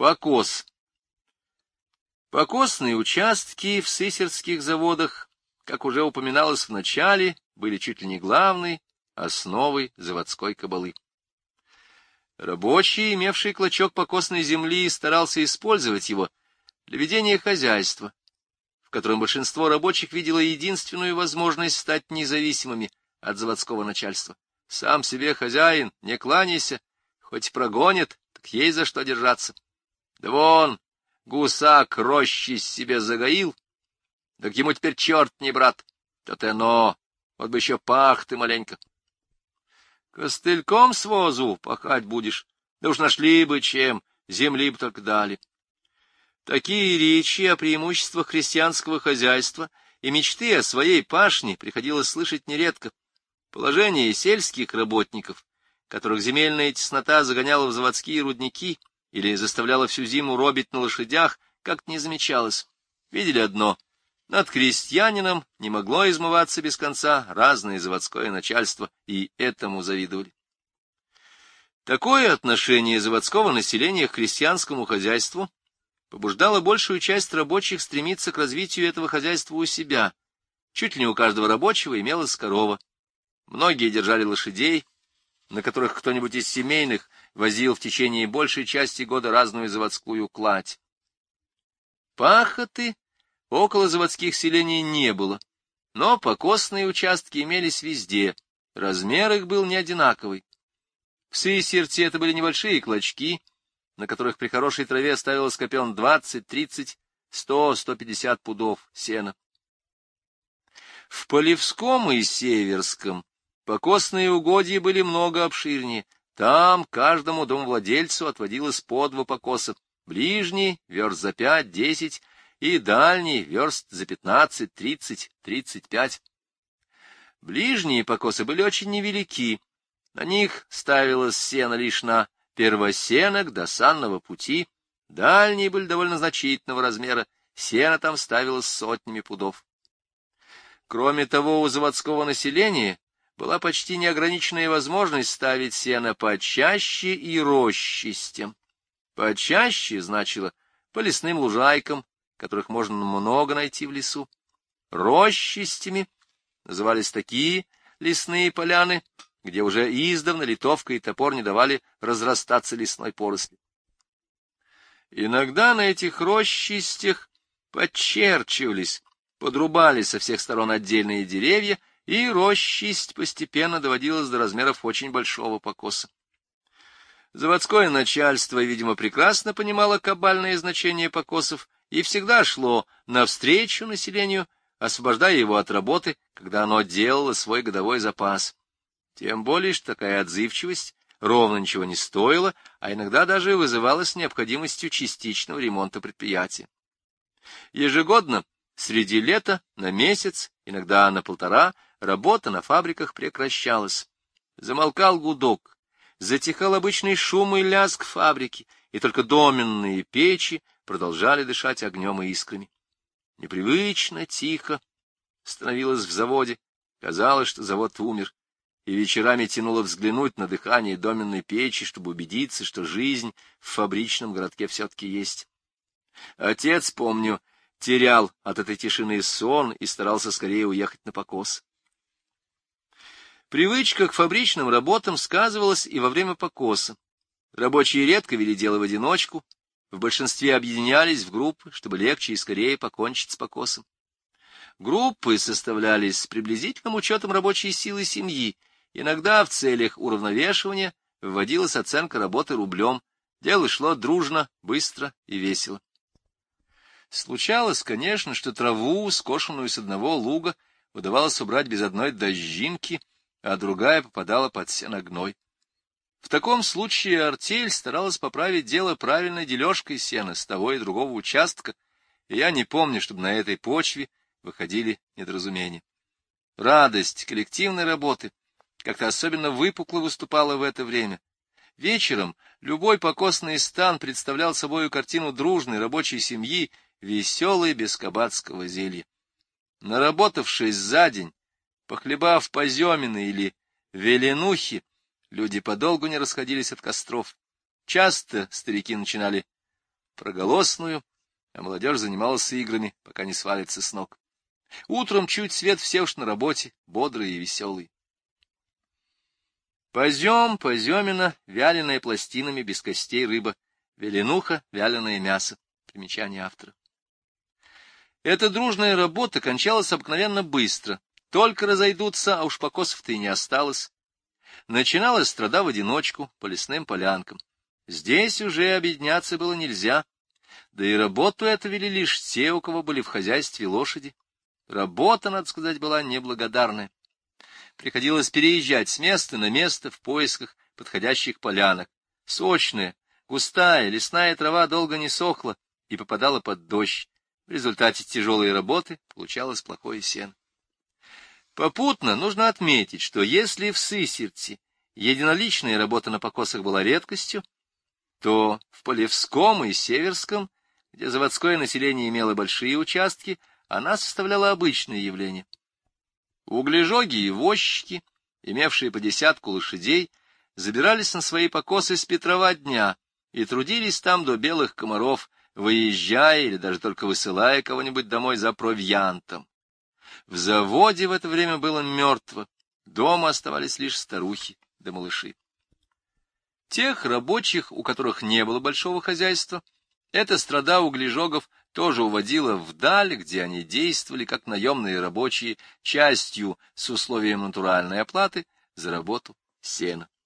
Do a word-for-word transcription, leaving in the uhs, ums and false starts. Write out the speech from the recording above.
Покос. Покосные участки в сысердских заводах, как уже упоминалось в начале, были чуть ли не главной основой заводской кабалы. Рабочий, имевший клочок покосной земли, старался использовать его для ведения хозяйства, в котором большинство рабочих видело единственную возможность стать независимыми от заводского начальства. Сам себе хозяин, не кланяйся, хоть прогонит, так есть за что держаться. Да вон, гусак рощи себе загаил, так ему теперь черт не брат, то-то оно, вот бы еще пахты маленько. Костыльком с возу пахать будешь, да уж нашли бы чем, земли бы только дали. Такие речи о преимуществах крестьянского хозяйства и мечты о своей пашне приходилось слышать нередко. Положение сельских работников, которых земельная теснота загоняла в заводские рудники или заставляла всю зиму робить на лошадях, как-то не замечалось. Видели одно — над крестьянином не могло измываться без конца разное заводское начальство, и этому завидовали. Такое отношение заводского населения к крестьянскому хозяйству побуждало большую часть рабочих стремиться к развитию этого хозяйства у себя. Чуть ли не у каждого рабочего имелась корова. Многие держали лошадей, на которых кто-нибудь из семейных возил в течение большей части года разную заводскую кладь. Пахоты около заводских селений не было, но покосные участки имелись везде, размер их был не одинаковый. В Сысерте это были небольшие клочки, на которых при хорошей траве ставилось копен двадцать, тридцать, сто, сто пятьдесят пудов сена. В Полевском и Северском покосные угодья были много обширнее. Там каждому домовладельцу отводилось по два покоса, ближний верст за пять-десять и дальний верст за пятнадцать, тридцать, тридцать пять. Ближние покосы были очень невелики, на них ставилось сено лишь на первосенок до санного пути, дальние были довольно значительного размера, сено там ставилось сотнями пудов. Кроме того, у заводского населения была почти неограниченная возможность ставить сено почаще и рощистем. Почаще значило по лесным лужайкам, которых можно много найти в лесу. Рощистями назывались такие лесные поляны, где уже издавна литовка и топор не давали разрастаться лесной поросли. Иногда на этих рощистях подчерчивались, подрубали со всех сторон отдельные деревья, и рощисть постепенно доводилась до размеров очень большого покоса. Заводское начальство, видимо, прекрасно понимало кабальное значение покосов и всегда шло навстречу населению, освобождая его от работы, когда оно делало свой годовой запас. Тем более, что такая отзывчивость ровно ничего не стоила, а иногда даже вызывалась необходимостью частичного ремонта предприятия. Ежегодно, среди лета, на месяц, иногда на полтора, работа на фабриках прекращалась. Замолкал гудок, затихал обычный шум и лязг фабрики, и только доменные печи продолжали дышать огнем и искрами. Непривычно тихо становилось в заводе, казалось, что завод умер, и вечерами тянуло взглянуть на дыхание доменной печи, чтобы убедиться, что жизнь в фабричном городке все-таки есть. Отец, помню, терял от этой тишины сон и старался скорее уехать на покос. Привычка к фабричным работам сказывалась и во время покоса. Рабочие редко вели дело в одиночку, в большинстве объединялись в группы, чтобы легче и скорее покончить с покосом. Группы составлялись с приблизительным учетом рабочей силы семьи, иногда в целях уравновешивания вводилась оценка работы рублем, дело шло дружно, быстро и весело. Случалось, конечно, что траву, скошенную с одного луга, удавалось убрать без одной дождинки, а другая попадала под сеногной. В таком случае артель старалась поправить дело правильной дележкой сена с того и другого участка, и я не помню, чтобы на этой почве выходили недоразумения. Радость коллективной работы как-то особенно выпукло выступала в это время. Вечером любой покосный стан представлял собою картину дружной рабочей семьи, веселой без кабацкого зелья. Наработавшись за день, похлебав поземины или веленухи, люди подолгу не расходились от костров. Часто старики начинали проголосную, а молодежь занималась играми, пока не свалится с ног. Утром чуть свет все уж на работе, бодрые и веселые. Позем, поземина, вяленая пластинами, без костей рыба, веленуха, вяленое мясо. Примечание автора. Эта дружная работа кончалась обыкновенно быстро. Только разойдутся, а уж покосов-то и не осталось. Начиналась страда в одиночку, по лесным полянкам. Здесь уже объединяться было нельзя. Да и работу эту вели лишь те, у кого были в хозяйстве лошади. Работа, надо сказать, была неблагодарная. Приходилось переезжать с места на место в поисках подходящих полянок. Сочная, густая, лесная трава долго не сохла и попадала под дождь. В результате тяжелой работы получалось плохое сено. Попутно нужно отметить, что если в Сысерти единоличная работа на покосах была редкостью, то в Полевском и Северском, где заводское население имело большие участки, она составляла обычное явление. Углежоги и возчики, имевшие по десятку лошадей, забирались на свои покосы с Петрова дня и трудились там до белых комаров, выезжая или даже только высылая кого-нибудь домой за провиантом. В заводе в это время было мертво, дома оставались лишь старухи да малыши. Тех рабочих, у которых не было большого хозяйства, эта страда углежогов тоже уводила вдаль, где они действовали как наемные рабочие, частью с условием натуральной оплаты за работу сена.